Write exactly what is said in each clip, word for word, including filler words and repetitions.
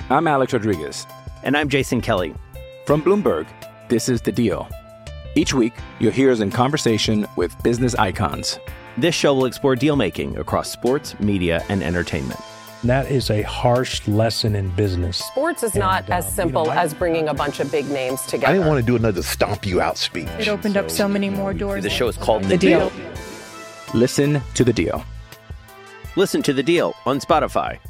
I'm Alex Rodriguez. And I'm Jason Kelly. From Bloomberg, this is The Deal. Each week, you'll hear us in conversation with business icons. This show will explore deal-making across sports, media, and entertainment. That is a harsh lesson in business. Sports is not and, as uh, simple you know, I, as bringing a bunch of big names together. I didn't want to do another stomp you out speech. It opened so, up so many more doors. The show is called The, the deal. deal. Listen to The Deal. Listen to The Deal on Spotify.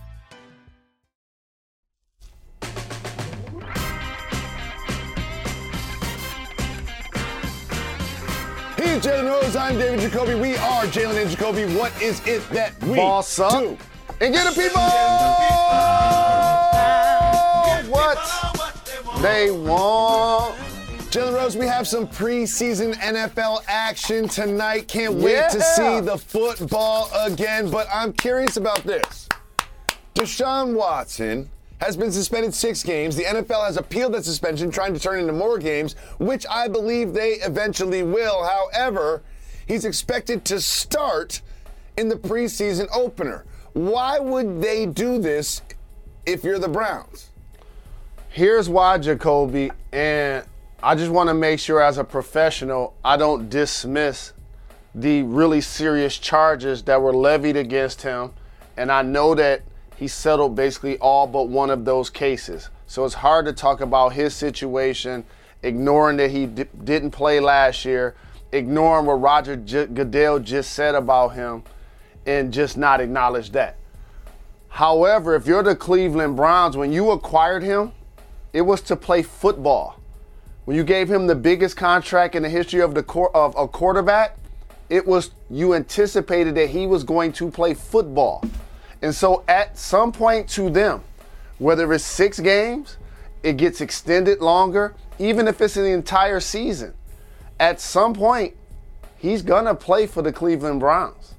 He's Jalen Rose. I'm David Jacoby. We are Jalen and Jacoby. What is it that we Boss up. do? And get the people what they want. Jalen Rose, we have some preseason N F L action tonight. Can't wait yeah. to see the football again. But I'm curious about this. Deshaun Watson has been suspended six games. The N F L has appealed that suspension, trying to turn into more games, which I believe they eventually will. However, he's expected to start in the preseason opener. Why would they do this if you're the Browns? Here's why, Jacoby, and I just want to make sure as a professional I don't dismiss the really serious charges that were levied against him, and I know that he settled basically all but one of those cases. So it's hard to talk about his situation, ignoring that he d- didn't play last year, ignoring what Roger J- Goodell just said about him, and just not acknowledge that. However, if you're the Cleveland Browns, when you acquired him, it was to play football. When you gave him the biggest contract in the history of the cor- of a quarterback, it was you anticipated that he was going to play football. And so at some point to them, whether it's six games, it gets extended longer, even if it's an entire season, at some point, he's going to play for the Cleveland Browns.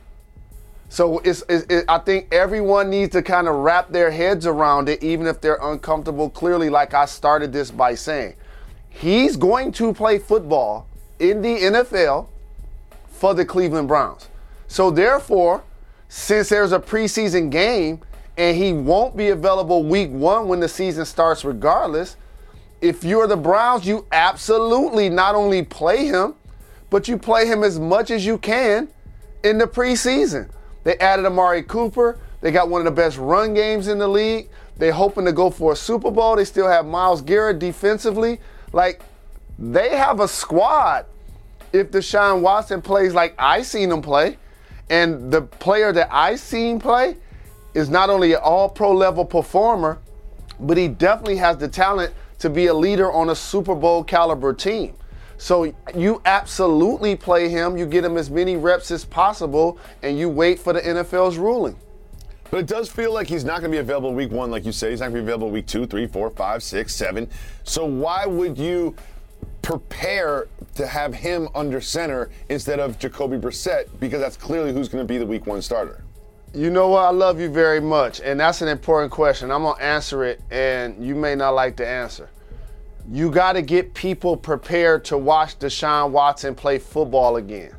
So it's, it's, it, I think everyone needs to kind of wrap their heads around it, even if they're uncomfortable. Clearly, like I started this by saying, he's going to play football in the N F L for the Cleveland Browns. So therefore, since there's a preseason game and he won't be available week one when the season starts regardless, if you're the Browns, you absolutely not only play him, but you play him as much as you can in the preseason. They added Amari Cooper. They got one of the best run games in the league. They're hoping to go for a Super Bowl. They still have Myles Garrett defensively. Like, they have a squad if Deshaun Watson plays like I seen him play. And the player that I seen play is not only an all-pro level performer, but he definitely has the talent to be a leader on a Super Bowl caliber team. So you absolutely play him, you get him as many reps as possible, and you wait for the N F L's ruling. But it does feel like he's not going to be available week one, like you said. He's not going to be available week two, three, four, five, six, seven. So why would you prepare to have him under center instead of Jacoby Brissett, because that's clearly who's going to be the week one starter? You know what? I love you very much, and that's an important question. I'm going to answer it, and you may not like the answer. You got to get people prepared to watch Deshaun Watson play football again.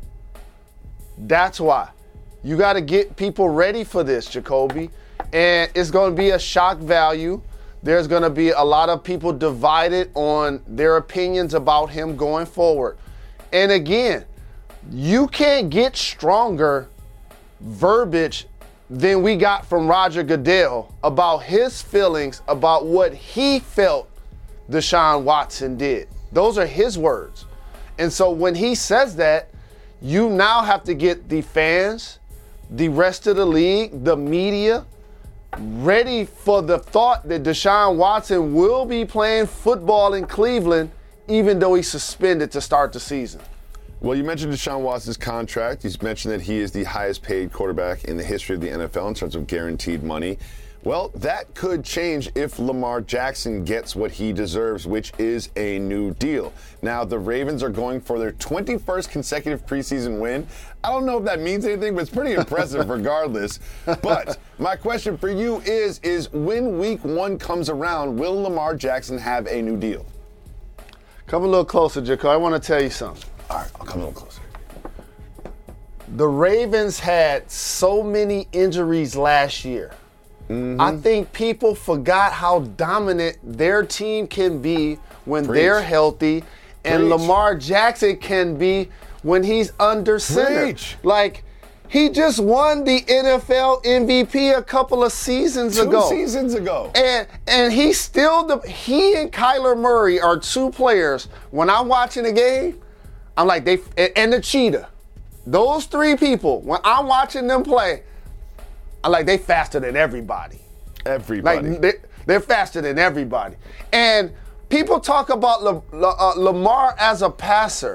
That's why. You got to get people ready for this, Jacoby, and it's going to be a shock value. There's going to be a lot of people divided on their opinions about him going forward. And again, you can't get stronger verbiage than we got from Roger Goodell about his feelings about what he felt Deshaun Watson did. Those are his words. And so when he says that, you now have to get the fans, the rest of the league, the media, ready for the thought that Deshaun Watson will be playing football in Cleveland, even though he's suspended to start the season. Well, you mentioned Deshaun Watson's contract. You mentioned that he is the highest paid quarterback in the history of the N F L in terms of guaranteed money. Well, that could change if Lamar Jackson gets what he deserves, which is a new deal. Now, the Ravens are going for their twenty-first consecutive preseason win. I don't know if that means anything, but it's pretty impressive regardless. But my question for you is, is when week one comes around, will Lamar Jackson have a new deal? Come a little closer, Jaco. I want to tell you something. All right, I'll come a little closer. The Ravens had so many injuries last year. Mm-hmm. I think people forgot how dominant their team can be when Preach. they're healthy, and Preach. Lamar Jackson can be when he's under center. Preach. Like, he just won the N F L M V P a couple of seasons Two ago. seasons ago. And and he's still the he and Kyler Murray are two players. When I'm watching a game, I'm like they and the cheetah. Those three people, when I'm watching them play, I'm like they faster than everybody. Everybody. Like they, they're faster than everybody. And people talk about La, La, uh, Lamar as a passer.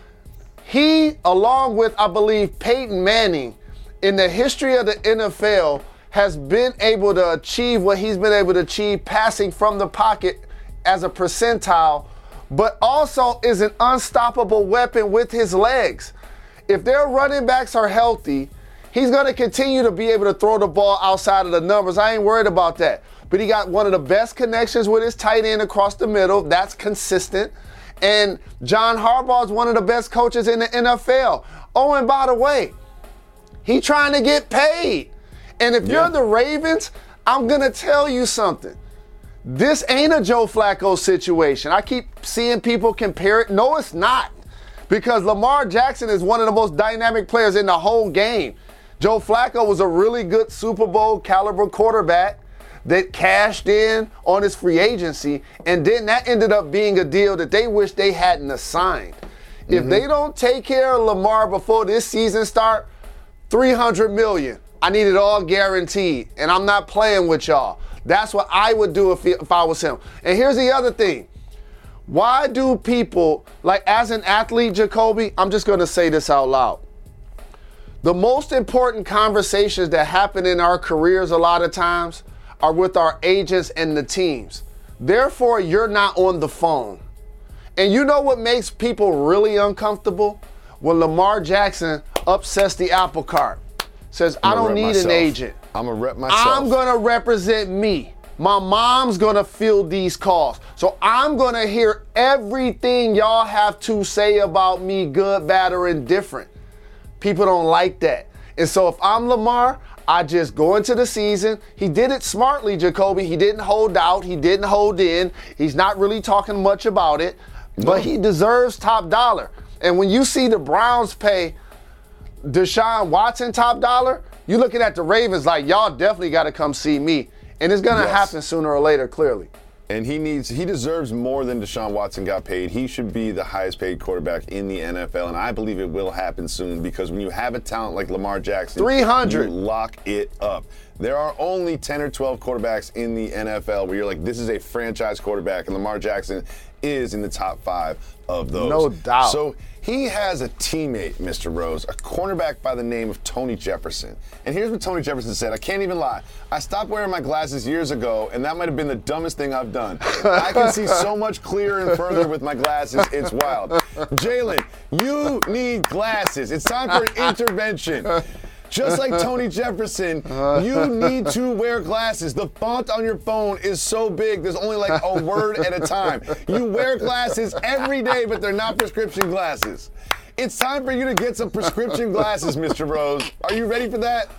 He, along with, I believe, Peyton Manning, in the history of the N F L, has been able to achieve what he's been able to achieve passing from the pocket as a percentile, but also is an unstoppable weapon with his legs. If their running backs are healthy, he's going to continue to be able to throw the ball outside of the numbers. I ain't worried about that. But he got one of the best connections with his tight end across the middle. That's consistent. And John Harbaugh is one of the best coaches in the N F L. Oh, and by the way, he trying to get paid. And if Yeah. you're the Ravens, I'm going to tell you something. This ain't a Joe Flacco situation. I keep seeing people compare it. No, it's not. Because Lamar Jackson is one of the most dynamic players in the whole game. Joe Flacco was a really good Super Bowl caliber quarterback that cashed in on his free agency, and then that ended up being a deal that they wish they hadn't assigned. Mm-hmm. If they don't take care of Lamar before this season start, three hundred million dollars. I need it all guaranteed, and I'm not playing with y'all. That's what I would do if, if I was him. And here's the other thing. Why do people, like as an athlete, Jacoby, I'm just going to say this out loud. The most important conversations that happen in our careers a lot of times are with our agents and the teams. Therefore, you're not on the phone. And you know what makes people really uncomfortable? When Lamar Jackson upsets the apple cart, says, I don't need an agent. I'm a rep myself. I'm going to represent me. My mom's going to field these calls. So I'm going to hear everything y'all have to say about me, good, bad, or indifferent. People don't like that. And so if I'm Lamar, I just go into the season. He did it smartly, Jacoby. He didn't hold out. He didn't hold in. He's not really talking much about it. No. But he deserves top dollar. And when you see the Browns pay Deshaun Watson top dollar, you're looking at the Ravens like, y'all definitely got to come see me. And it's going to Yes. happen sooner or later, clearly. And he needs, he deserves more than Deshaun Watson got paid. He should be the highest paid quarterback in the N F L, and I believe it will happen soon because when you have a talent like Lamar Jackson, three hundred you lock it up. There are only ten or twelve quarterbacks in the N F L where you're like, this is a franchise quarterback, and Lamar Jackson is in the top five of those. No doubt. So he has a teammate, Mister Rose, a cornerback by the name of Tony Jefferson. And here's what Tony Jefferson said. I can't even lie. I stopped wearing my glasses years ago, and that might have been the dumbest thing I've done. I can see so much clearer and further with my glasses. It's wild. Jalen, you need glasses. It's time for an intervention. Just like Tony Jefferson, you need to wear glasses. The font on your phone is so big, there's only like a word at a time. You wear glasses every day, but they're not prescription glasses. It's time for you to get some prescription glasses, Mister Rose. Are you ready for that?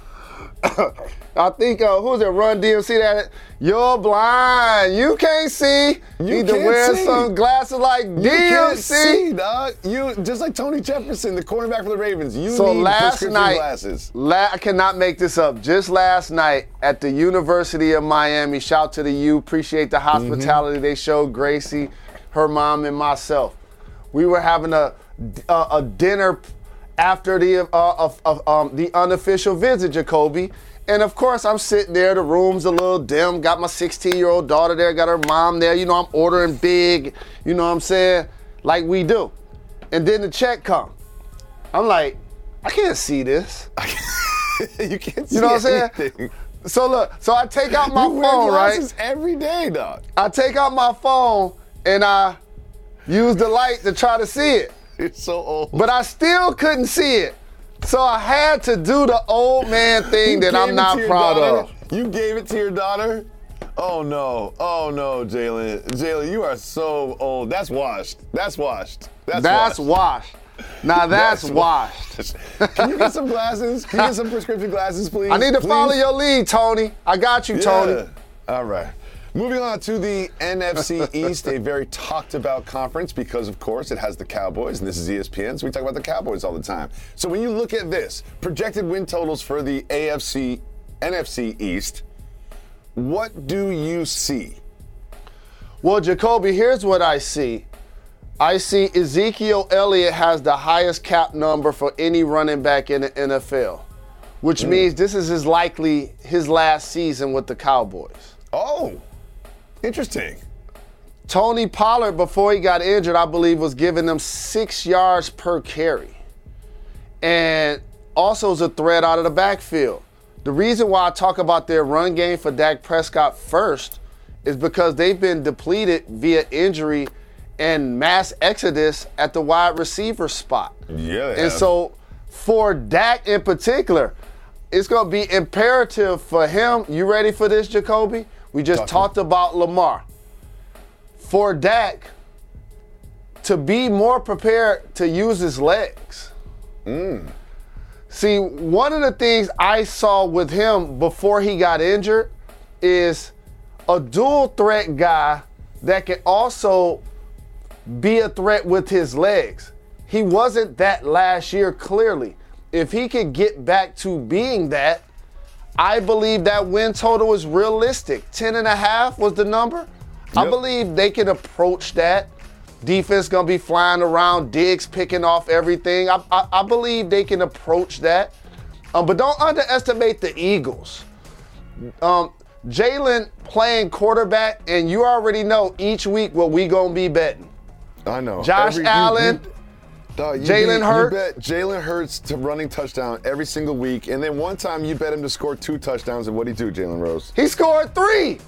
I think, uh, who's it, Run D M C that? You're blind. You can't see. You need to can't wear see. some glasses like You D M can't C. see, dog. You just like Tony Jefferson, the cornerback for the Ravens. You So need last prescription night, glasses. La- I cannot make this up. Just last night at the University of Miami, shout to the U, appreciate the hospitality Mm-hmm. they showed Gracie, her mom, and myself. We were having a a, a dinner after the uh, of, of, um, the unofficial visit, Jacoby. And of course, I'm sitting there. The room's a little dim. Got my sixteen-year-old daughter there. Got her mom there. You know, I'm ordering big. You know what I'm saying? Like we do. And then the check come. I'm like, I can't see this. You can't see You know what I'm saying? anything. So look, so I take out my You wear phone, right? glasses every day, dog. I take out my phone and I use the light to try to see it. It's so old. But I still couldn't see it. So I had to do the old man thing You that gave I'm it not to your proud daughter? of. You gave it to your daughter? Oh no. Oh no, Jalen. Jalen, you are so old. That's washed. That's washed. That's, That's washed. washed. Now that's, That's washed. Can you get some glasses? Can you get some prescription glasses, please? I need to Please? follow your lead, Tony. I got you, Tony. Yeah. All right. Moving on to the N F C East, a very talked about conference because, of course, it has the Cowboys, and this is E S P N, so we talk about the Cowboys all the time. So when you look at this, projected win totals for the A F C, N F C East, what do you see? Well, Jacoby, here's what I see. I see Ezekiel Elliott has the highest cap number for any running back in the N F L, which mm. means this is his likely his last season with the Cowboys. Oh, interesting. Tony Pollard, before he got injured, I believe was giving them six yards per carry. And also is a threat out of the backfield. The reason why I talk about their run game for Dak Prescott first is because they've been depleted via injury and mass exodus at the wide receiver spot. Yeah. And so for Dak in particular, it's going to be imperative for him. You ready for this, Jacoby? We just Talk talked about Lamar. For Dak to be more prepared to use his legs. Mm. See, one of the things I saw with him before he got injured is a dual threat guy that can also be a threat with his legs. He wasn't that last year, clearly. If he could get back to being that, I believe that win total is realistic. Ten and a half was the number. Yep. I believe they can approach that. Defense gonna be flying around, Diggs picking off everything. I, I, I believe they can approach that. Um, but don't underestimate the Eagles. Um, Jalen playing quarterback, and you already know each week what we gonna be betting. I know. Josh Every, Allen, Jalen Hurts. You bet Jalen Hurts to running touchdown every single week, and then one time you bet him to score two touchdowns, and what'd he do, Jalen Rose? He scored three.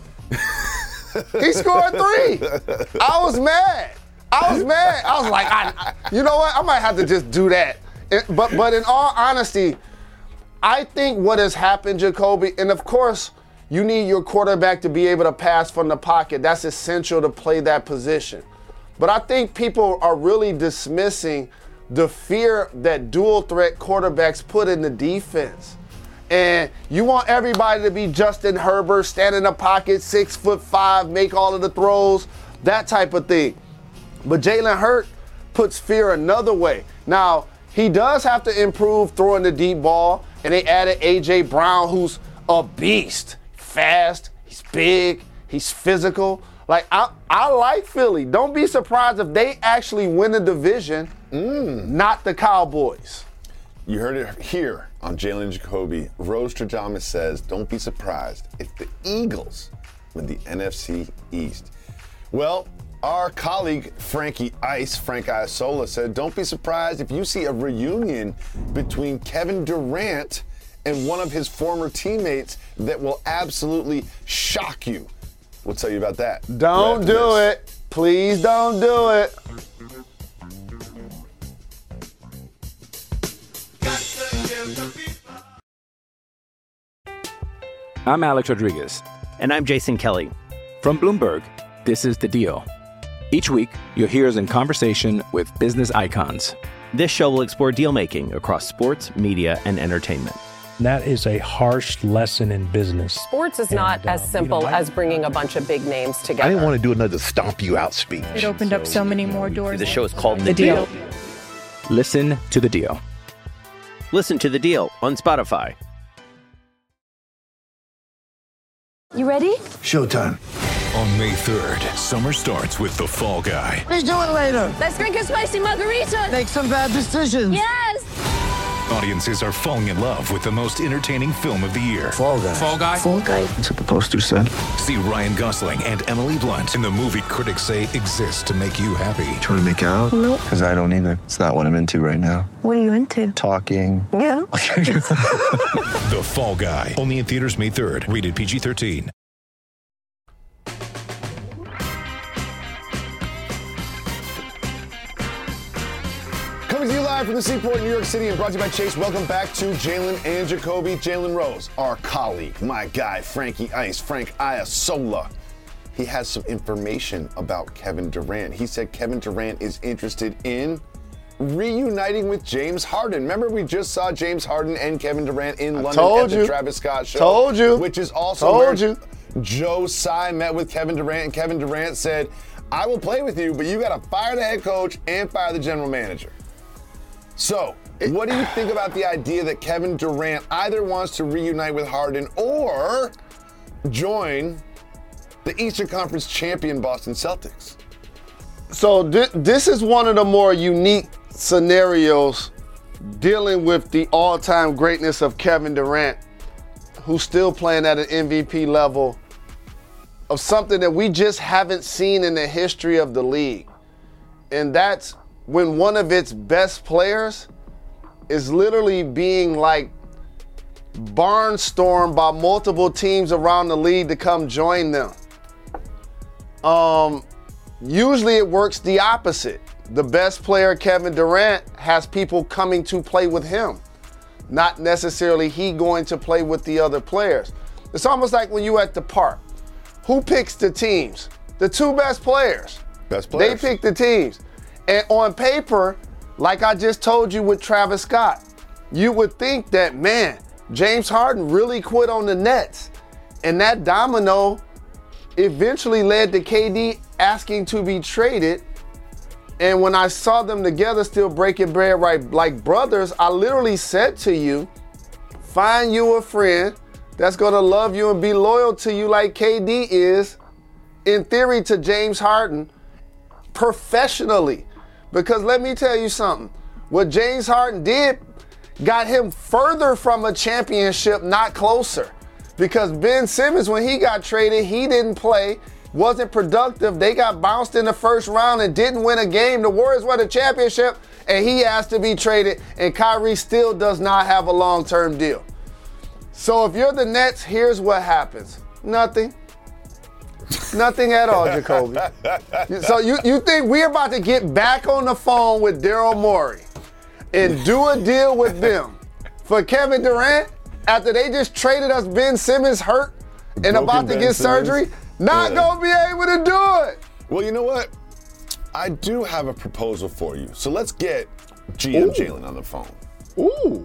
He scored three. I was mad. I was mad. I was like, I, you know what? I might have to just do that. It, but but in all honesty, I think what has happened, Jacoby, and of course, you need your quarterback to be able to pass from the pocket. That's essential to play that position. But I think people are really dismissing the fear that dual threat quarterbacks put in the defense. And you want everybody to be Justin Herbert, stand in the pocket, six foot five, make all of the throws, that type of thing. But Jalen Hurts puts fear another way. Now, he does have to improve throwing the deep ball, and they added A J Brown, who's a beast. Fast, he's big, he's physical. Like, I, I like Philly. Don't be surprised if they actually win the division, mm. not the Cowboys. You heard it here on Jalen and Jacoby. Rose Stradamus says, don't be surprised if the Eagles win the N F C East. Well, our colleague Frankie Ice, Frank Iasola, said, don't be surprised if you see a reunion between Kevin Durant and one of his former teammates that will absolutely shock you. We'll tell you about that. Don't do it. Please don't do it. I'm Alex Rodriguez. And I'm Jason Kelly. From Bloomberg, this is The Deal. Each week, you'll hear us in conversation with business icons. This show will explore deal-making across sports, media, and entertainment. That is a harsh lesson in business. Sports is And, not as um, simple you know, I- as bringing a bunch of big names together. I didn't want to do another stomp you out speech. It opened up so many more doors. The show is called The, The deal. Deal. Listen to The Deal. Listen to The Deal on Spotify. You ready? Showtime. On May third, summer starts with The Fall Guy. Let's do it later. Let's drink a spicy margarita. Make some bad decisions. Yes. Audiences are falling in love with the most entertaining film of the year. Fall Guy. Fall Guy. Fall guy. That's what the poster said. See Ryan Gosling and Emily Blunt in the movie critics say exists to make you happy. Trying to make it out? Nope. Because I don't either. It's not what I'm into right now. What are you into? Talking. Yeah. The Fall Guy. Only in theaters May third. Rated P G thirteen. Coming to you live from the Seaport in New York City and brought to you by Chase. Welcome back to Jalen and Jacoby. Jalen Rose, our colleague, my guy, Frankie Ice, Frank Iasola. He has some information about Kevin Durant. He said Kevin Durant is interested in reuniting with James Harden. Remember, we just saw James Harden and Kevin Durant in I London told at the you. Travis Scott show. Told you. Which is also told where you. Joe Tsai met with Kevin Durant, and Kevin Durant said, I will play with you, but you got to fire the head coach and fire the general manager. So, what do you think about the idea that Kevin Durant either wants to reunite with Harden or join the Eastern Conference champion Boston Celtics? So th- this is one of the more unique scenarios dealing with the all-time greatness of Kevin Durant, who's still playing at an M V P level, of something that we just haven't seen in the history of the league. And that's when one of its best players is literally being like barnstormed by multiple teams around the league to come join them. Um, usually it works the opposite. The best player, Kevin Durant, has people coming to play with him, not necessarily he going to play with the other players. It's almost like when you at the park. Who picks the teams? The two best players. Best players. They pick the teams. And on paper, like I just told you with Travis Scott, you would think that, man, James Harden really quit on the Nets. And that domino eventually led to K D asking to be traded. And when I saw them together still breaking bread right like brothers, I literally said to you, find you a friend that's going to love you and be loyal to you like K D is, in theory, to James Harden, professionally. Because let me tell you something. What James Harden did got him further from a championship, not closer. Because Ben Simmons, when he got traded, he didn't play, wasn't productive. They got bounced in the first round and didn't win a game. The Warriors won a championship, and he asked to be traded, and Kyrie still does not have a long-term deal. So if you're the Nets, here's what happens. Nothing. Nothing at all, Jacoby. So you, you think we're about to get back on the phone with Daryl Morey and do a deal with them for Kevin Durant after they just traded us Ben Simmons hurt and Broken about to Ben get Simmons. surgery? Not Yeah. going to be able to do it. Well, you know what? I do have a proposal for you. So let's get G M Ooh. Jalen on the phone. Ooh.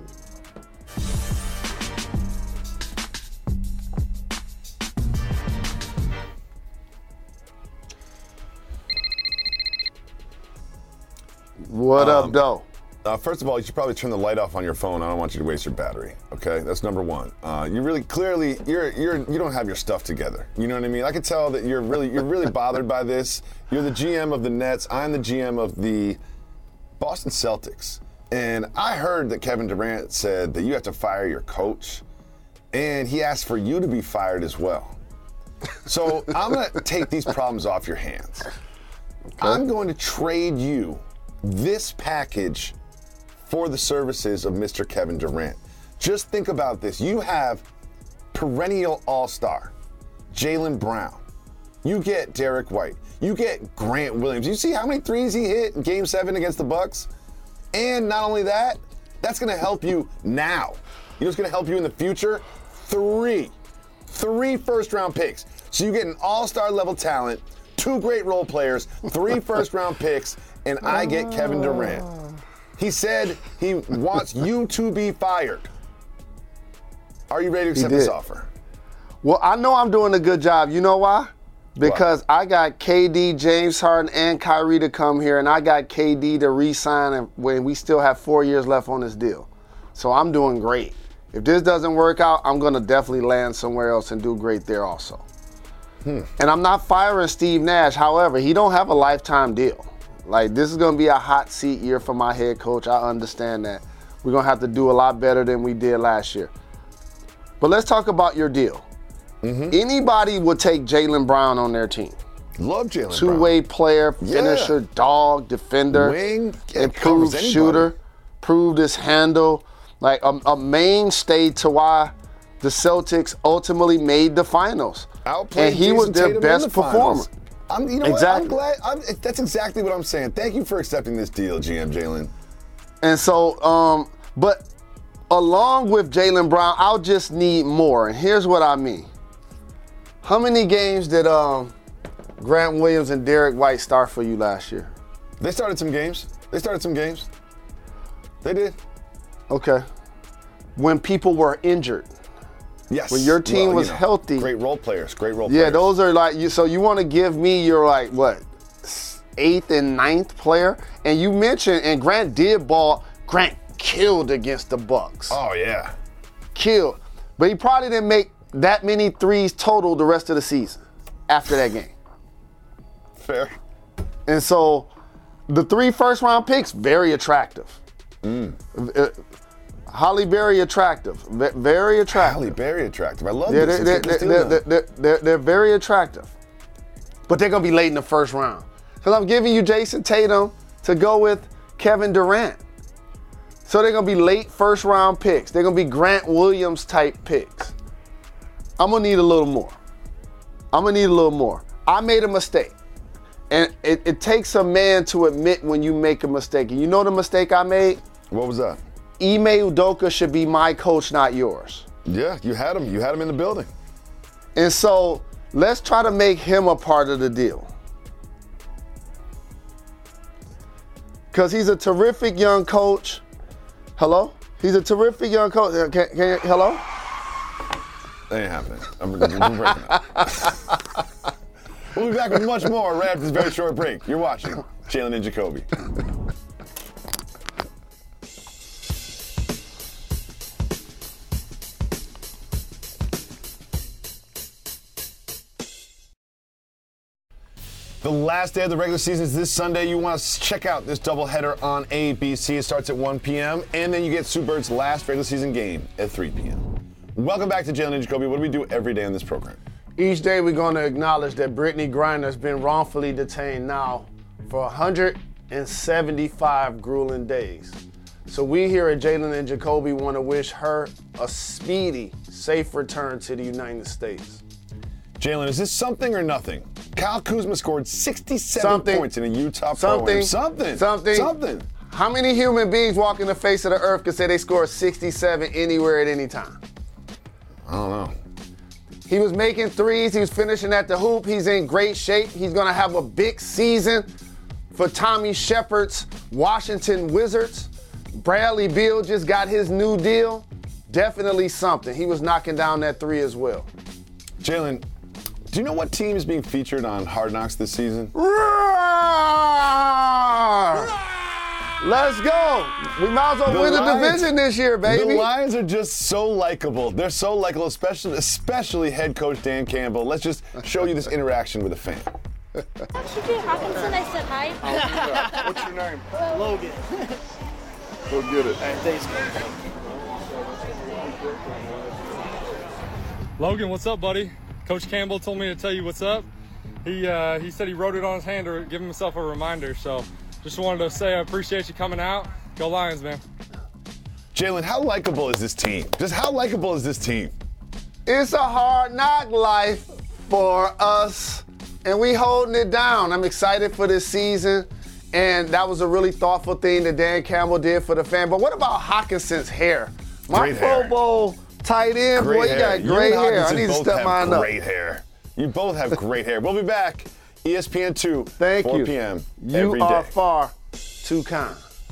What Um, up, though? Uh, first of all, you should probably turn the light off on your phone. I don't want you to waste your battery. Okay, that's number one. Uh, you really clearly you're you're you don't have your stuff together. You know what I mean? I could tell that you're really you're really bothered by this. You're the G M of the Nets. I'm the G M of the Boston Celtics. And I heard that Kevin Durant said that you have to fire your coach, and he asked for you to be fired as well. So I'm gonna take these problems off your hands. Okay. I'm going to trade you this package for the services of Mister Kevin Durant. Just think about this. You have perennial all-star Jaylen Brown. You get Derek White. You get Grant Williams. You see how many threes he hit in Game seven against the Bucks? And not only that, that's going to help you now. You know what's going to help you in the future? Three. Three first-round picks. So you get an all-star level talent, two great role players, three first-round picks, and I get Kevin Durant. He said he wants you to be fired. Are you ready to accept this offer? Well, I know I'm doing a good job. You know why? Because why? I got K D, James Harden, and Kyrie to come here, and I got K D to re-sign when we still have four years left on this deal. So I'm doing great. If this doesn't work out, I'm going to definitely land somewhere else and do great there also. Hmm. And I'm not firing Steve Nash. However, he don't have a lifetime deal. Like, this is going to be a hot seat year for my head coach. I understand that. We're going to have to do a lot better than we did last year. But let's talk about your deal. Mm-hmm. Anybody would take Jaylen Brown on their team. Love Jaylen Brown. Two-way player, finisher, yeah. dog, defender, wing, improved shooter, proved his handle. Like a, a mainstay to why the Celtics ultimately made the finals. Outplayed and he Jason was their Tatum best in the performer. Finals. I'm, you know exactly. what? I'm glad. I'm, that's exactly what I'm saying. Thank you for accepting this deal, G M Jalen. And so, um, but along with Jaylen Brown, I'll just need more. And here's what I mean. How many games did um, Grant Williams and Derek White start for you last year? They started some games. They started some games. They did. Okay. When people were injured. Yes. When your team well, was you know, healthy. Great role players. Great role yeah, players. Yeah, those are like you. So you want to give me your like what eighth and ninth player, and you mentioned and Grant did ball. Grant killed against the Bucks. Oh yeah, killed. But he probably didn't make that many threes total the rest of the season after that game. Fair. And so the three first round picks, very attractive. Mm. Uh, Holly Berry attractive. V- very attractive. Holly Berry attractive. I love yeah, this. They're, they're, they're, they're, they're, they're, they're very attractive. But they're going to be late in the first round. Because I'm giving you Jason Tatum to go with Kevin Durant. So they're going to be late first round picks. They're going to be Grant Williams type picks. I'm going to need a little more. I'm going to need a little more. I made a mistake. And it, it takes a man to admit when you make a mistake. And you know the mistake I made? What was that? Ime Udoka should be my coach, not yours. Yeah, you had him. You had him in the building. And so let's try to make him a part of the deal. Because he's a terrific young coach. Hello? He's a terrific young coach. Can, can you, hello? That ain't happening. I'm, I'm breaking up. We'll be back with much more right after this very short break. You're watching Jalen and Jacoby. The last day of the regular season is this Sunday. You want to check out this doubleheader on A B C. It starts at one p.m. and then you get Sue Bird's last regular season game at three p.m. Welcome back to Jalen and Jacoby. What do we do every day on this program? Each day we're going to acknowledge that Brittany Griner has been wrongfully detained now for one hundred seventy-five grueling days. So we here at Jalen and Jacoby want to wish her a speedy, safe return to the United States. Jalen, is this something or nothing? Kyle Kuzma scored sixty-seven something, points in a Utah something, program. Something. Something. Something. How many human beings walking the face of the earth can say they scored sixty-seven anywhere at any time? I don't know. He was making threes. He was finishing at the hoop. He's in great shape. He's going to have a big season for Tommy Shepard's Washington Wizards. Bradley Beal just got his new deal. Definitely something. He was knocking down that three as well. Jalen, do you know what team is being featured on Hard Knocks this season? Let's go. We might as well the win the Lions, division this year, baby. The Lions are just so likable. They're so likable, especially, especially head coach Dan Campbell. Let's just show you this interaction with a fan. What you do, Hawkinson? I said hi. Oh, what's your name? Logan. Go get it. Hey, thanks, Logan, what's up, buddy? Coach Campbell told me to tell you what's up. He uh, he said he wrote it on his hand to give himself a reminder, so just wanted to say I appreciate you coming out. Go Lions, man. Jalen, how likable is this team? Just how likable is this team? It's a hard knock life for us, and we holding it down. I'm excited for this season, and that was a really thoughtful thing that Dan Campbell did for the fan. But what about Hawkinson's hair? My Great Pro hair. Bowl tight end, Great boy, you hair. got great you hair. I Hawkinson need to both step have mine up. Great hair. You both have great hair. We'll be back. E S P N two, Thank four you. p.m. You every are day. far too kind.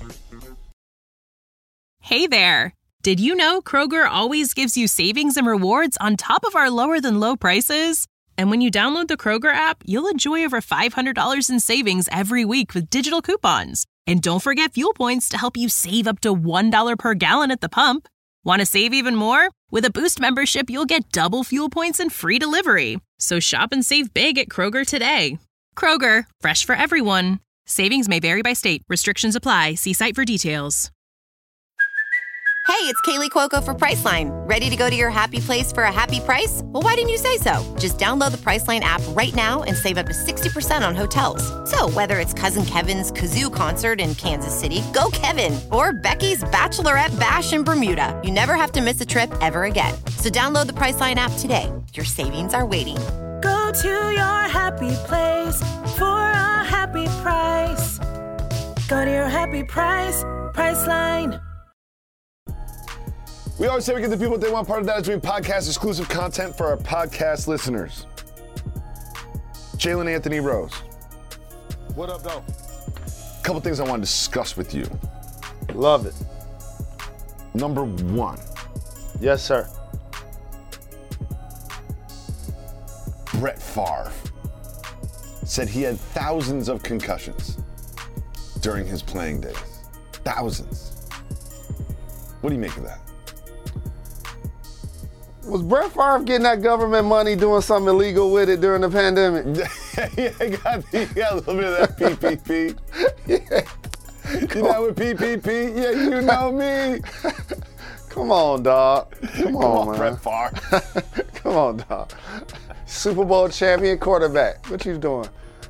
Hey there. Did you know Kroger always gives you savings and rewards on top of our lower than low prices? And when you download the Kroger app, you'll enjoy over five hundred dollars in savings every week with digital coupons. And don't forget fuel points to help you save up to one dollar per gallon at the pump. Want to save even more? With a Boost membership, you'll get double fuel points and free delivery. So shop and save big at Kroger today. Kroger, fresh for everyone. Savings may vary by state. Restrictions apply. See site for details. Hey, it's Kaylee Cuoco for Priceline. Ready to go to your happy place for a happy price? Well, why didn't you say so? Just download the Priceline app right now and save up to sixty percent on hotels. So whether it's Cousin Kevin's Kazoo Concert in Kansas City, go Kevin, or Becky's Bachelorette Bash in Bermuda, you never have to miss a trip ever again. So download the Priceline app today. Your savings are waiting. Go to your happy place for a happy price. Go to your happy price, Priceline. We always say we give the people what they want. Part of that is doing podcast exclusive content for our podcast listeners. Jalen Anthony Rose. What up, though? A couple things I want to discuss with you. Love it. Number one. Yes, sir. Brett Favre said he had thousands of concussions during his playing days. Thousands. What do you make of that? Was Brett Favre getting that government money doing something illegal with it during the pandemic? Yeah, he got, he got a little bit of that P P P. Yeah. You know what P P P? Yeah, you know me. Come on, dog. Come, Come on, on, man. Brett Favre. Come on, dog. Super Bowl champion quarterback. What you doing?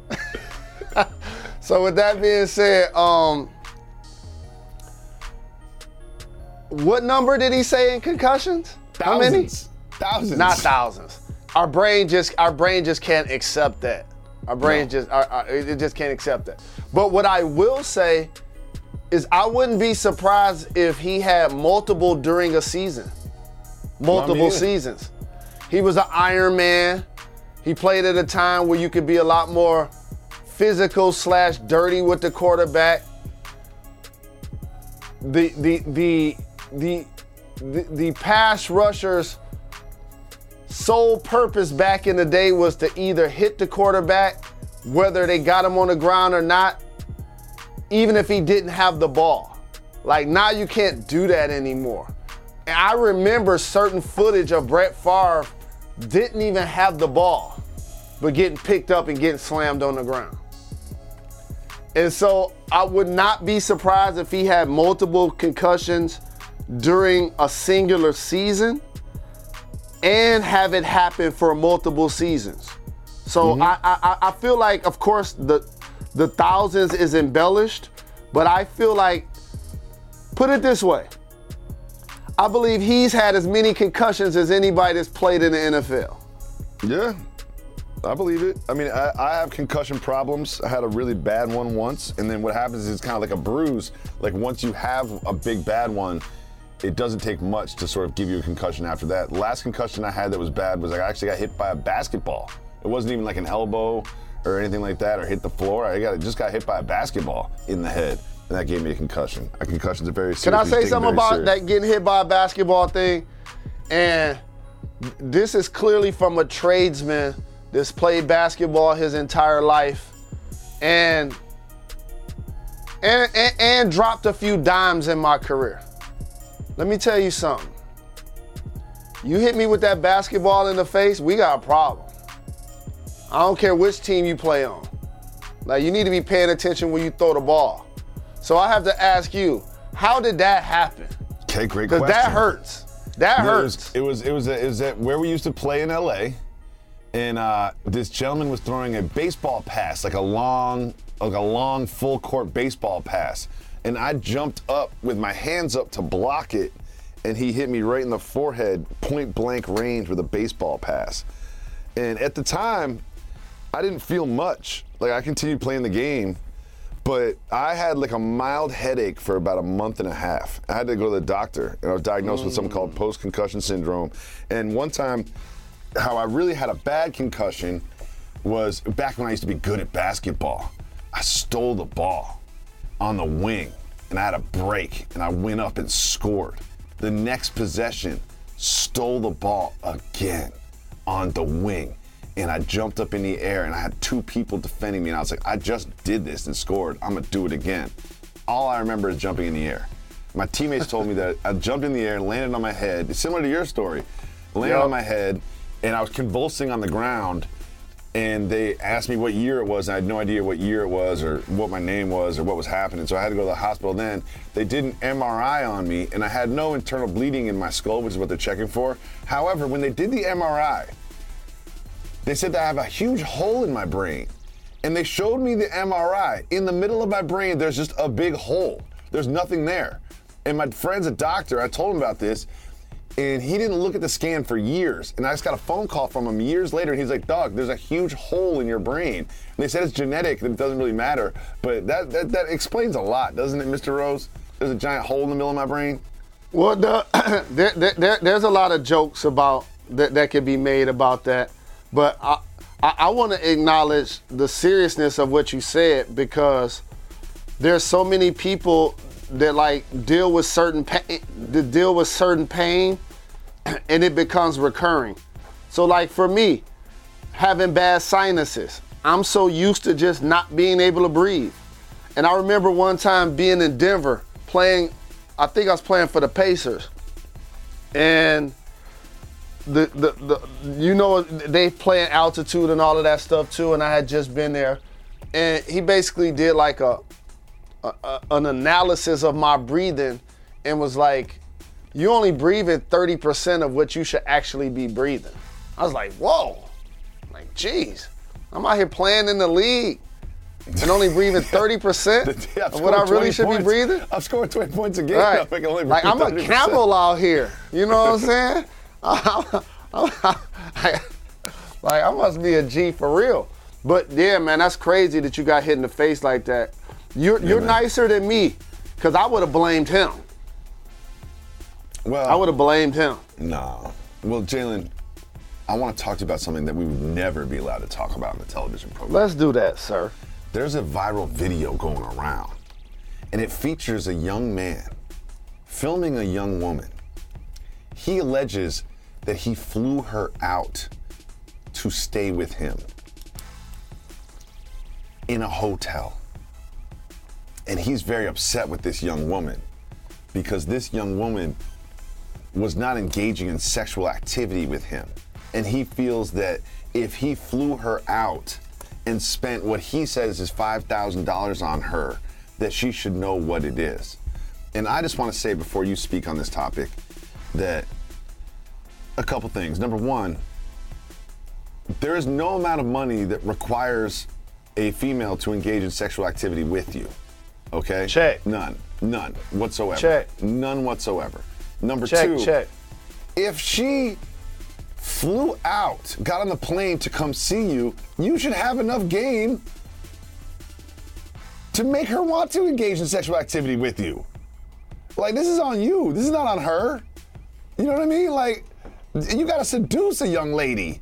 So with that being said, um, what number did he say in concussions? Thousands. How many? Thousands. Not thousands. Our brain just our brain just can't accept that. Our brain No. just our, our, it just can't accept that. But what I will say is I wouldn't be surprised if he had multiple during a season. Multiple seasons. He was an Iron Man. He played at a time where you could be a lot more physical slash dirty with the quarterback. The the the the the, the pass rushers' sole purpose back in the day was to either hit the quarterback, whether they got him on the ground or not, even if he didn't have the ball. Like now you can't do that anymore. And I remember certain footage of Brett Favre didn't even have the ball, but getting picked up and getting slammed on the ground. And so I would not be surprised if he had multiple concussions during a singular season and have it happen for multiple seasons. So mm-hmm. I, I I feel like, of course, the the thousands is embellished, but I feel like, put it this way, I believe he's had as many concussions as anybody that's played in the N F L. Yeah, I believe it. I mean, I, I have concussion problems. I had a really bad one once, and then what happens is it's kind of like a bruise. Like once you have a big bad one, it doesn't take much to sort of give you a concussion after that. The last concussion I had that was bad was I actually got hit by a basketball. It wasn't even like an elbow or anything like that or hit the floor. I got just got hit by a basketball in the head, and that gave me a concussion. A concussion's a very serious. Can I say something about serious. that getting hit by a basketball thing? And this is clearly from a tradesman that's played basketball his entire life and and, and and dropped a few dimes in my career. Let me tell you something. You hit me with that basketball in the face, we got a problem. I don't care which team you play on. Like, you need to be paying attention when you throw the ball. So I have to ask you, how did that happen? Okay, great question. Because that hurts. That No, hurts. It was it was it was, it was at where we used to play in L A, and uh, this gentleman was throwing a baseball pass, like a long, like a long full court baseball pass, and I jumped up with my hands up to block it, and he hit me right in the forehead, point blank range with a baseball pass. And at the time, I didn't feel much. Like I continued playing the game, but I had like a mild headache for about a month and a half. I had to go to the doctor, and I was diagnosed mm. with something called post-concussion syndrome. And one time, how I really had a bad concussion was back when I used to be good at basketball. I stole the ball on the wing, and I had a break, and I went up and scored. The next possession, stole the ball again on the wing. And I jumped up in the air, and I had two people defending me, and I was like, I just did this and scored. I'm gonna do it again. All I remember is jumping in the air. My teammates told me that I jumped in the air and landed on my head. It's similar to your story. Landed Yep. on my head, and I was convulsing on the ground, and they asked me what year it was, and I had no idea what year it was or what my name was or what was happening, so I had to go to the hospital then. They did an M R I on me, and I had no internal bleeding in my skull, which is what they're checking for. However, when they did the M R I, they said that I have a huge hole in my brain. And they showed me the M R I. In the middle of my brain, there's just a big hole. There's nothing there. And my friend's a doctor. I told him about this. And he didn't look at the scan for years. And I just got a phone call from him years later. And he's like, Doug, there's a huge hole in your brain. And they said it's genetic, that it doesn't really matter. But that, that, that explains a lot, doesn't it, Mister Rose? There's a giant hole in the middle of my brain. Well, the, there, there, there's a lot of jokes about that, that can be made about that. But I, I, I want to acknowledge the seriousness of what you said, because there's so many people that like deal with certain pain, that deal with certain pain, and it becomes recurring. So like for me, having bad sinuses, I'm so used to just not being able to breathe. And I remember one time being in Denver playing, I think I was playing for the Pacers, and the the, the you know they play in altitude and all of that stuff too, and I had just been there, and he basically did like a, a, a an analysis of my breathing and was like, you only breathing thirty percent of what you should actually be breathing. I was like, whoa, like geez, I'm out here playing in the league and only breathing thirty percent of what I really should points. be breathing? I'm scoring twenty points a game. Right. I can only Like I'm a thirty percent. camel out here. You know what I'm saying? I'm, I'm, I'm, like I must be a G for real. But yeah, man, that's crazy that you got hit in the face like that. You're Yeah, you're man. nicer than me, because I would have blamed him. Well, I would have blamed him. No. Well, Jalen, I want to talk to you about something that we would never be allowed to talk about in the television program. Let's do that, sir. There's a viral video going around, and it features a young man filming a young woman. He alleges that he flew her out to stay with him in a hotel. And he's very upset with this young woman because this young woman was not engaging in sexual activity with him. And he feels that if he flew her out and spent what he says is five thousand dollars on her, that she should know what it is. And I just want to say before you speak on this topic that a couple things. Number one, there is no amount of money that requires a female to engage in sexual activity with you. Okay? Check. None. None whatsoever. Check. None whatsoever. Number Check, two, check. if she flew out, got on the plane to come see you, you should have enough game to make her want to engage in sexual activity with you. Like, this is on you. This is not on her. You know what I mean? Like, you gotta seduce a young lady.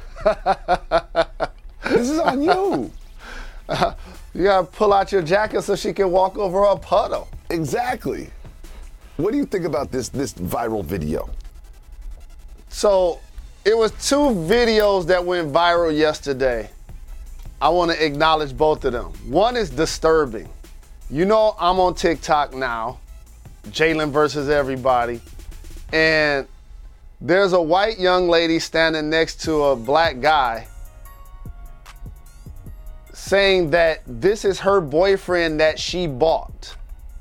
This is on you. Uh, you gotta pull out your jacket so she can walk over a puddle. Exactly. What do you think about this this viral video? So, it was two videos that went viral yesterday. I want to acknowledge both of them. One is disturbing. You know I'm on TikTok now, Jalen versus everybody, and there's a white young lady standing next to a black guy saying that this is her boyfriend that she bought.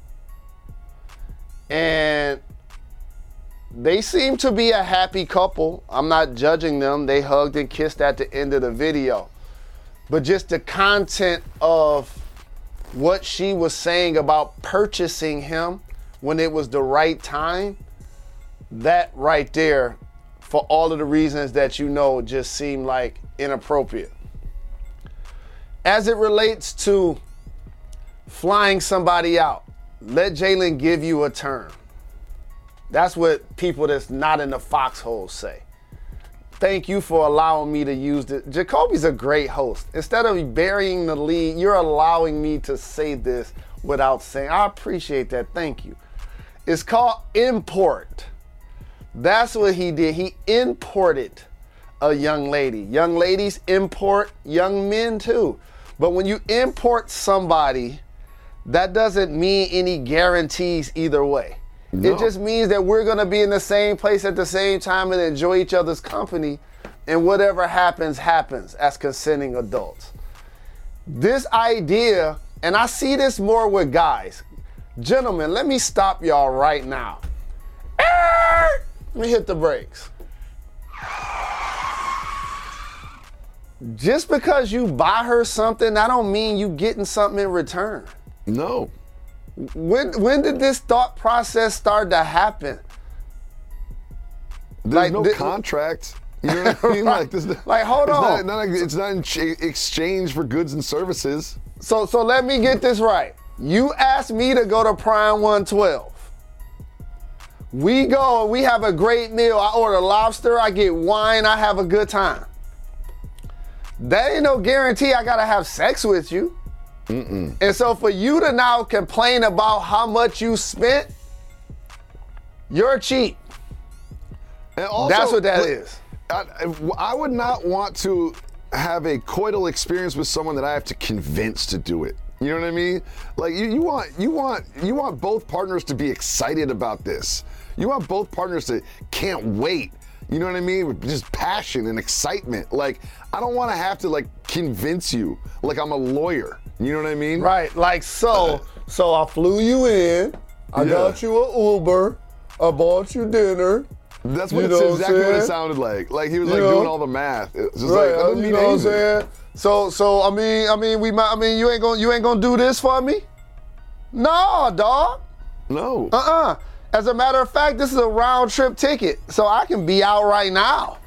And they seem to be a happy couple. I'm not judging them. They hugged and kissed at the end of the video. But just the content of what she was saying about purchasing him when it was the right time, that right there, for all of the reasons that you know, just seemed like inappropriate. As it relates to flying somebody out, let Jalen give you a term. That's what people that's not in the foxhole say. Thank you for allowing me to use it. Jacoby's a great host. Instead of burying the lead, you're allowing me to say this without saying. I appreciate that. Thank you. It's called import. That's what he did. He imported a young lady. Young ladies import young men too. But when you import somebody, that doesn't mean any guarantees either way. No. It just means that we're going to be in the same place at the same time and enjoy each other's company, and whatever happens, happens as consenting adults. This idea, and I see this more with guys. Gentlemen, let me stop y'all right now. Let me hit the brakes. Just because you buy her something, that don't mean you getting something in return. No. When when did this thought process start to happen? There's like, no th- contract. You know what I mean? Like, this, like hold it's on. Not, not, it's not in ch- exchange for goods and services. So so let me get this right. You asked me to go to Prime one twelve. We go, we have a great meal. I order lobster, I get wine, I have a good time. That ain't no guarantee I gotta have sex with you. Mm-mm. And so for you to now complain about how much you spent, you're cheap. And also, that's what that look, is. I, I would not want to have a coital experience with someone that I have to convince to do it. You know what I mean? Like you, you want you want you want both partners to be excited about this. You want both partners to can't wait. You know what I mean? With just passion and excitement. Like I don't want to have to like convince you like I'm a lawyer. You know what I mean? Right. Like so. Uh, so I flew you in. I yeah. got you an Uber. I bought you dinner. That's what you it's know exactly what, what it sounded like. Like he was you like know? doing all the math. It was just right. like that doesn't you mean know anything. what I'm saying? So so I mean I mean we might I mean you ain't gonna you ain't gonna do this for me? No, dog. No. Uh-uh. As a matter of fact, this is a round trip ticket, so I can be out right now.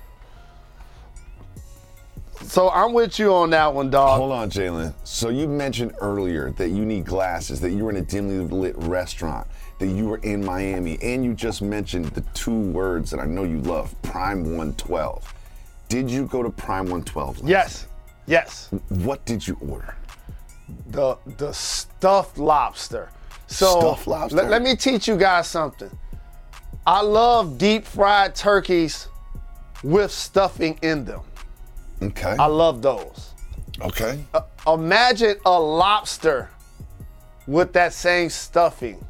So I'm with you on that one, dog. Hold on, Jalen. So you mentioned earlier that you need glasses, that you were in a dimly lit restaurant, that you were in Miami, and you just mentioned the two words that I know you love, Prime one twelve. Did you go to Prime one twelve? Yes. Yes. What did you order? The the stuffed lobster. So stuffed lobster. Let, let me teach you guys something. I love deep fried turkeys with stuffing in them. Okay. I love those. Okay. Uh, imagine a lobster with that same stuffing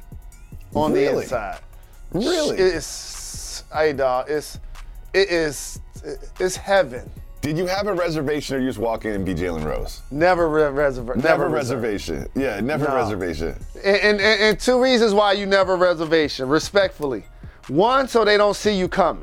on really? the inside. Really? It's, hey dog, it's, it is, it's heaven. Did you have a reservation or you just walk in and be Jalen Rose? Never re- reservation. Never, never reservation. Yeah, never no. reservation. And, and, and two reasons why you never reservation, respectfully. One, so they don't see you coming.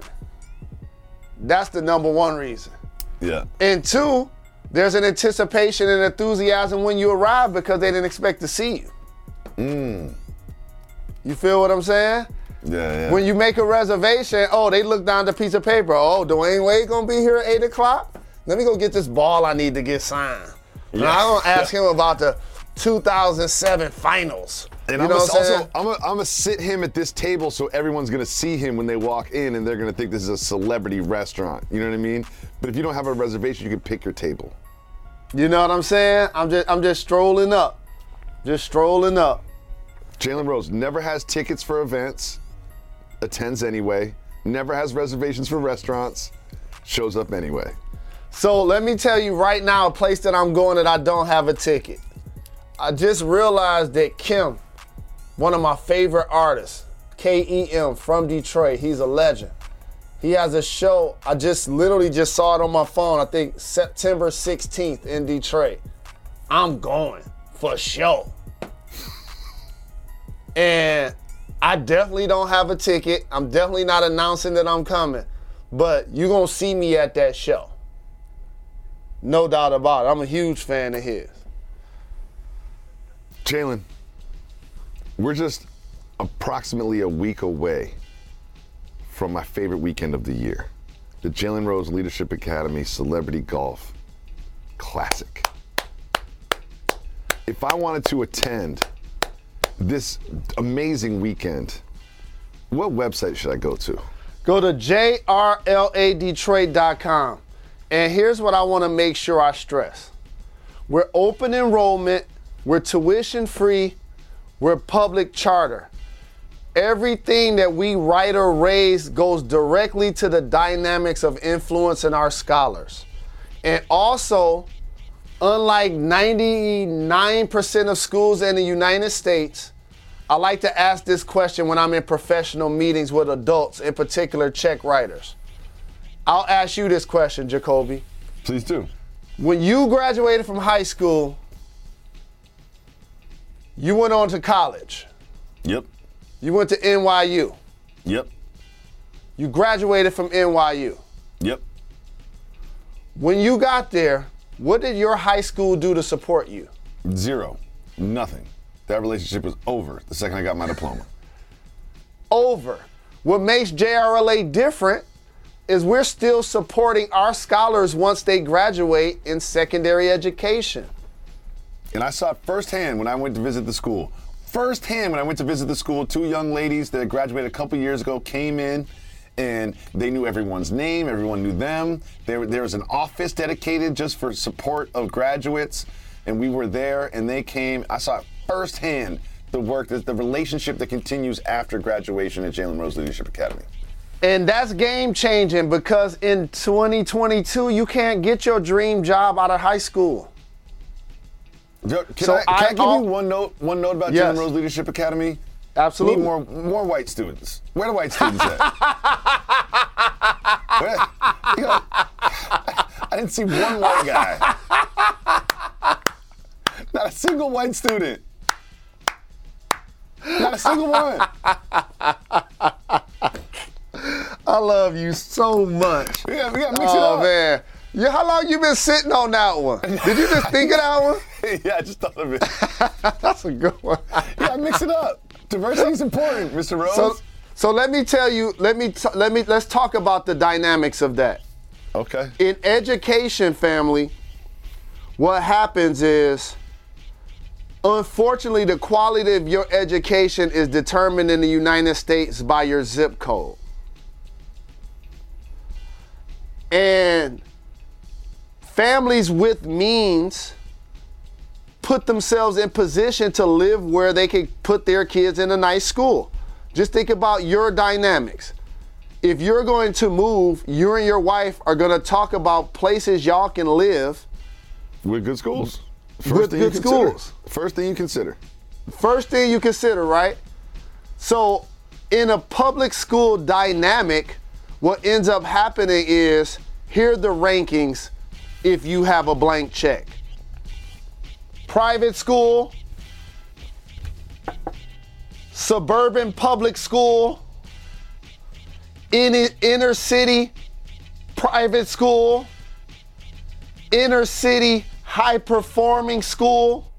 That's the number one reason. Yeah. And two, there's an anticipation and enthusiasm when you arrive because they didn't expect to see you. Mm. You feel what I'm saying? Yeah, yeah. When you make a reservation, oh, they look down the piece of paper. Oh, Dwayne Wade gonna be here at eight o'clock? Let me go get this ball I need to get signed. Yeah. Now, I'm gonna ask him about the two thousand seven finals. And you I'm know also, what I'm saying? I'm gonna I'm sit him at this table so everyone's gonna see him when they walk in and they're gonna think this is a celebrity restaurant. You know what I mean? But if you don't have a reservation, you can pick your table. You know what I'm saying? I'm just I'm just strolling up. Just strolling up. Jalen Rose never has tickets for events, attends anyway, never has reservations for restaurants, shows up anyway. So let me tell you right now a place that I'm going that I don't have a ticket. I just realized that Kim, one of my favorite artists, K E M from Detroit, he's a legend. He has a show, I just literally just saw it on my phone, I think September sixteenth in Detroit. I'm going for sure. And I definitely don't have a ticket. I'm definitely not announcing that I'm coming. But you're going to see me at that show. No doubt about it. I'm a huge fan of his. Jalen, we're just approximately a week away from my favorite weekend of the year, the Jalen Rose Leadership Academy Celebrity Golf Classic. If I wanted to attend this amazing weekend, what website should I go to? Go to J R L A Detroit dot com. And here's what I want to make sure I stress. We're open enrollment, we're tuition free, we're public charter. Everything that we write or raise goes directly to the dynamics of influence in our scholars. And also, unlike ninety-nine percent of schools in the United States, I like to ask this question when I'm in professional meetings with adults, in particular check writers. I'll ask you this question, Jacoby. Please do. When you graduated from high school, you went on to college. Yep. You went to N Y U. Yep. You graduated from N Y U. Yep. When you got there, what did your high school do to support you? Zero. Nothing. That relationship was over the second I got my diploma. Over. What makes J R L A different is we're still supporting our scholars once they graduate in secondary education. And I saw it firsthand when I went to visit the school. Firsthand when I went to visit the school, two young ladies that graduated a couple years ago came in and they knew everyone's name, everyone knew them. There, there was an office dedicated just for support of graduates. and we were there, and they came. I saw firsthand the work, the, the relationship that continues after graduation at Jalen Rose Leadership Academy. And that's game-changing because in twenty twenty-two, you can't get your dream job out of high school. Can, so I, can I, I give I'll, you one note One note about yes. Jalen Rose Leadership Academy? Absolutely. We need more, more white students. Where are the white students at? Where, you know, I didn't see one white guy. Not a single white student. Not a single one. I love you so much. Yeah, we gotta mix oh, it up. Oh, man. Yeah, how long you been sitting on that one? Did you just think of that one? Yeah, I just thought of it. That's a good one. Yeah, mix it up. Diversity is important, Mister Rose. So, so let me tell you, let me, t- let me, let's talk about the dynamics of that. Okay. In education, family, what happens is, unfortunately, the quality of your education is determined in the United States by your zip code. And families with means put themselves in position to live where they can put their kids in a nice school. Just think about your dynamics. If you're going to move, you and your wife are going to talk about places y'all can live. With good schools. First with thing good you consider. schools. First thing you consider. First thing you consider, right? So in a public school dynamic, what ends up happening is, here are the rankings if you have a blank check. Private school, suburban public school, in inner city private school, inner city high performing school,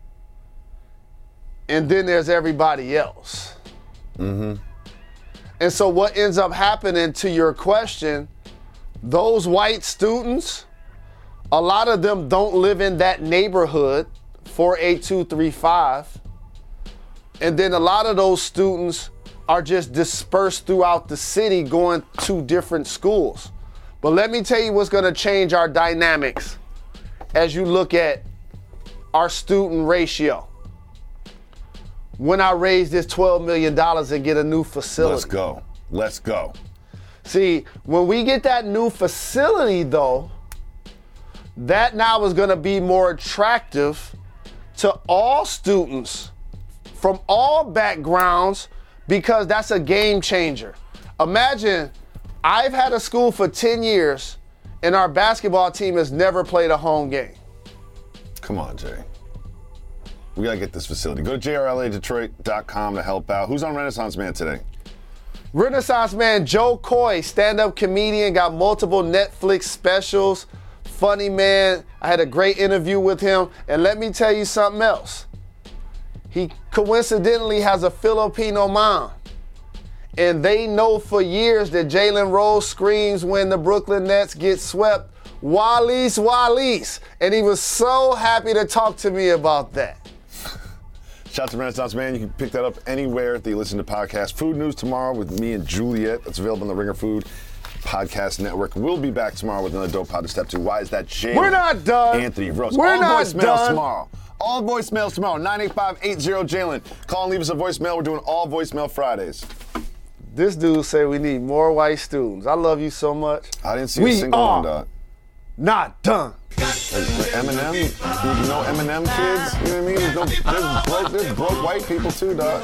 and then there's everybody else. Mm-hmm. And so what ends up happening, to your question, those white students, a lot of them don't live in that neighborhood, four eight two three five. And then a lot of those students are just dispersed throughout the city going to different schools. But let me tell you what's gonna change our dynamics as you look at our student ratio. When I raise this twelve million dollars and get a new facility. Let's go. Let's go. See, when we get that new facility though, that now is gonna be more attractive to all students from all backgrounds, because that's a game changer. Imagine, I've had a school for ten years and our basketball team has never played a home game. Come on, Jay. We gotta get this facility. Go to J R L A Detroit dot com to help out. Who's on Renaissance Man today? Renaissance Man Joe Coy, stand-up comedian, got multiple Netflix specials. Funny man. I had a great interview with him. And let me tell you something else. He coincidentally has a Filipino mom. And they know for years that Jalen Rose screams when the Brooklyn Nets get swept, Wallace, Wallace. And he was so happy to talk to me about that. Shout out to Renaissance Man. You can pick that up anywhere that you listen to podcasts. Food News tomorrow with me and Juliet. That's available on the Ringer Food Podcast Network. We'll be back tomorrow with another dope pod to step to. Why is that Jalen? We're not done. Anthony Rose. We're All not voicemails done. tomorrow. All voicemails tomorrow. nine eight five eight zero Jalen. Call and leave us a voicemail. We're doing all voicemail Fridays. This dude say we need more white students. I love you so much. I didn't see we a single are one, dog. Not done. Eminem, you know Eminem kids, you know what I mean? There's, no, there's, broke, there's broke white people too, dog.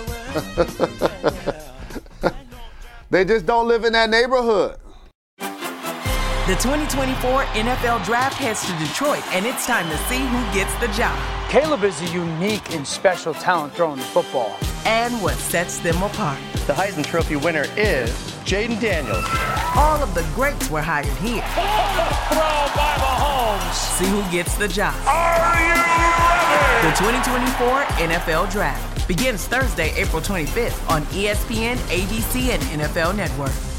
They just don't live in that neighborhood. The twenty twenty-four N F L Draft heads to Detroit, and it's time to see who gets the job. Caleb is a unique and special talent throwing the football. And what sets them apart. The Heisman Trophy winner is Jaden Daniels. All of the greats were hired here. Throw by Mahomes. See who gets the job. Are you ready? The twenty twenty-four N F L Draft begins Thursday, April twenty-fifth on E S P N, A B C, and N F L Network.